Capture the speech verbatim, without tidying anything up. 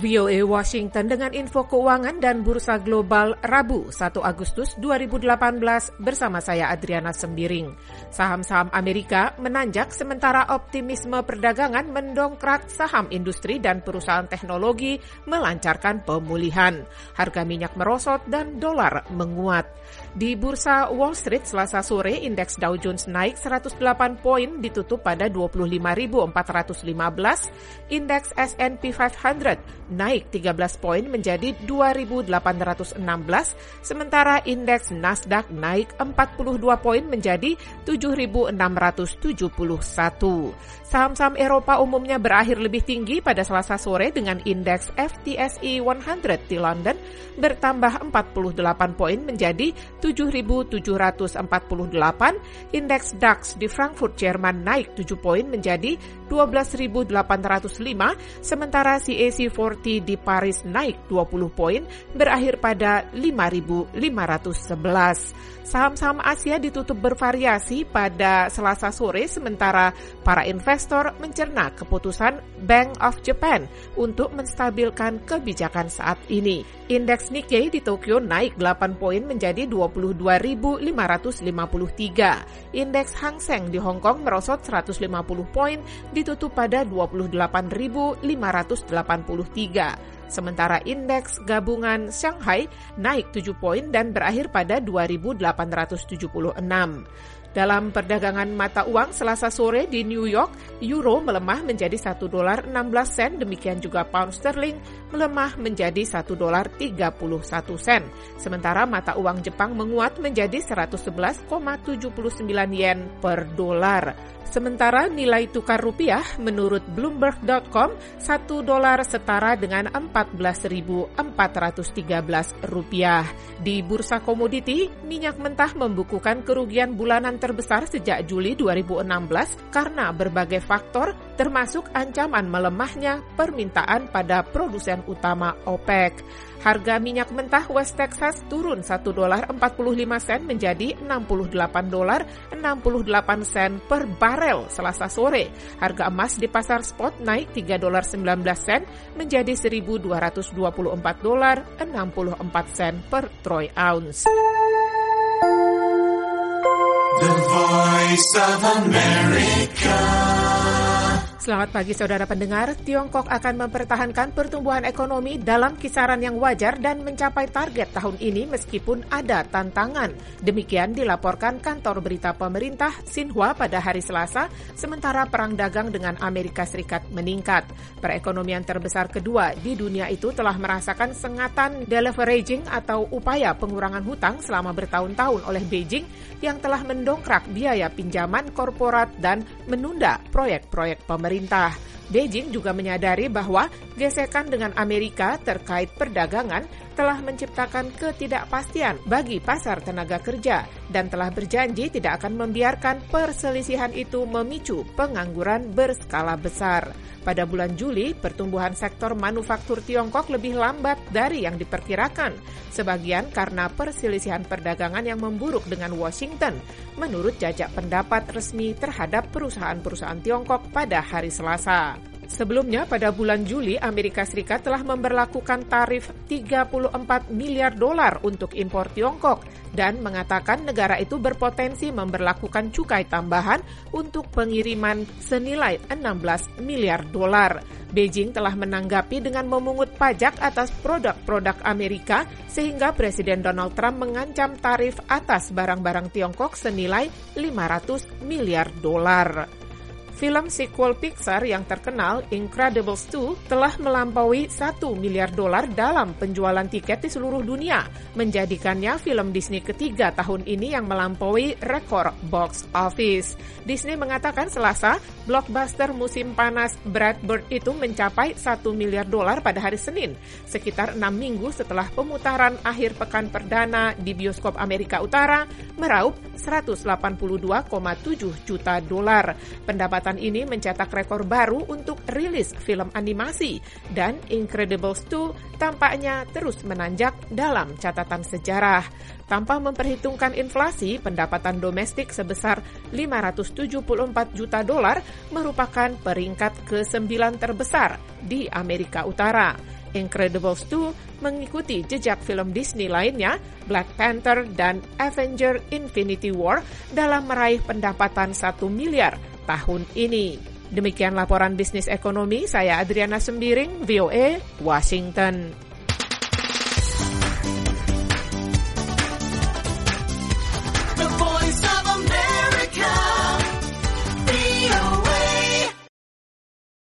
V O A Washington dengan info keuangan dan bursa global Rabu satu Agustus dua ribu delapan belas bersama saya Adriana Sembiring. Saham-saham Amerika menanjak sementara optimisme perdagangan mendongkrak saham industri dan perusahaan teknologi melancarkan pemulihan. Harga minyak merosot dan dolar menguat. Di bursa Wall Street Selasa sore, indeks Dow Jones naik seratus delapan poin ditutup pada dua puluh lima ribu empat ratus lima belas, indeks S and P lima ratus naik tiga belas poin menjadi dua ribu delapan ratus enam belas, sementara indeks Nasdaq naik empat puluh dua poin menjadi tujuh ribu enam ratus tujuh puluh satu. Saham-saham Eropa umumnya berakhir lebih tinggi pada Selasa sore dengan indeks F T S E seratus di London bertambah empat puluh delapan poin menjadi tujuh ribu tujuh ratus empat puluh delapan, indeks DAX di Frankfurt, Jerman naik tujuh poin menjadi dua belas ribu delapan ratus lima, sementara C A C empat puluh di Paris naik dua puluh poin berakhir pada lima ribu lima ratus sebelas. Saham-saham Asia ditutup bervariasi pada Selasa sore sementara para investor mencerna keputusan Bank of Japan untuk menstabilkan kebijakan saat ini. Indeks Nikkei di Tokyo naik delapan poin menjadi dua puluh dua ribu lima ratus lima puluh tiga. Indeks Hang Seng di Hong Kong merosot seratus lima puluh poin ditutup pada dua puluh delapan ribu lima ratus delapan puluh tiga. Sementara indeks gabungan Shanghai naik tujuh poin dan berakhir pada dua ribu delapan ratus tujuh puluh enam. Dalam perdagangan mata uang Selasa sore di New York, euro melemah menjadi satu dolar enam belas sen, demikian juga pound sterling melemah menjadi satu dolar tiga puluh satu sen. Sementara mata uang Jepang menguat menjadi seratus sebelas koma tujuh sembilan yen per dolar. Sementara nilai tukar rupiah menurut Bloomberg dot com satu dolar setara dengan empat belas ribu empat ratus tiga belas rupiah. Di bursa komoditi, minyak mentah membukukan kerugian bulanan terbesar sejak Juli dua ribu enam belas karena berbagai faktor termasuk ancaman melemahnya permintaan pada produsen utama OPEC. Harga minyak mentah West Texas turun satu dolar empat puluh lima sen menjadi enam puluh delapan dolar enam puluh delapan sen per barel Selasa sore. Harga emas di pasar spot naik tiga dolar sembilan belas sen menjadi seribu dua ratus dua puluh empat dolar enam puluh empat sen per troy ounce. The Voice of America. Selamat pagi saudara pendengar, Tiongkok akan mempertahankan pertumbuhan ekonomi dalam kisaran yang wajar dan mencapai target tahun ini meskipun ada tantangan. Demikian dilaporkan kantor berita pemerintah Xinhua pada hari Selasa, sementara perang dagang dengan Amerika Serikat meningkat. Perekonomian terbesar kedua di dunia itu telah merasakan sengatan deleveraging atau upaya pengurangan hutang selama bertahun-tahun oleh Beijing yang telah mendongkrak biaya pinjaman korporat dan menunda proyek-proyek pemerintah. Beijing juga menyadari bahwa gesekan dengan Amerika terkait perdagangan telah menciptakan ketidakpastian bagi pasar tenaga kerja dan telah berjanji tidak akan membiarkan perselisihan itu memicu pengangguran berskala besar. Pada bulan Juli, pertumbuhan sektor manufaktur Tiongkok lebih lambat dari yang diperkirakan, sebagian karena perselisihan perdagangan yang memburuk dengan Washington, menurut jajak pendapat resmi terhadap perusahaan-perusahaan Tiongkok pada hari Selasa. Sebelumnya, pada bulan Juli, Amerika Serikat telah memberlakukan tarif tiga puluh empat miliar dolar untuk impor Tiongkok dan mengatakan negara itu berpotensi memberlakukan cukai tambahan untuk pengiriman senilai enam belas miliar dolar. Beijing telah menanggapi dengan memungut pajak atas produk-produk Amerika sehingga Presiden Donald Trump mengancam tarif atas barang-barang Tiongkok senilai lima ratus miliar dolar. Film sequel Pixar yang terkenal, Incredibles dua, telah melampaui satu miliar dolar dalam penjualan tiket di seluruh dunia, menjadikannya film Disney ketiga tahun ini yang melampaui rekor box office. Disney mengatakan Selasa, blockbuster musim panas Brad Bird itu mencapai satu miliar dolar pada hari Senin, sekitar enam minggu setelah pemutaran akhir pekan perdana di bioskop Amerika Utara, meraup seratus delapan puluh dua koma tujuh juta dolar. Pendapatan ini mencetak rekor baru untuk rilis film animasi dan Incredibles dua tampaknya terus menanjak dalam catatan sejarah. Tanpa memperhitungkan inflasi, pendapatan domestik sebesar lima ratus tujuh puluh empat juta dolar merupakan peringkat kesembilan terbesar di Amerika Utara. Incredibles dua mengikuti jejak film Disney lainnya, Black Panther dan Avengers Infinity War, dalam meraih pendapatan satu miliar tahun ini. Demikian laporan bisnis ekonomi, saya Adriana Sembiring, V O A, Washington.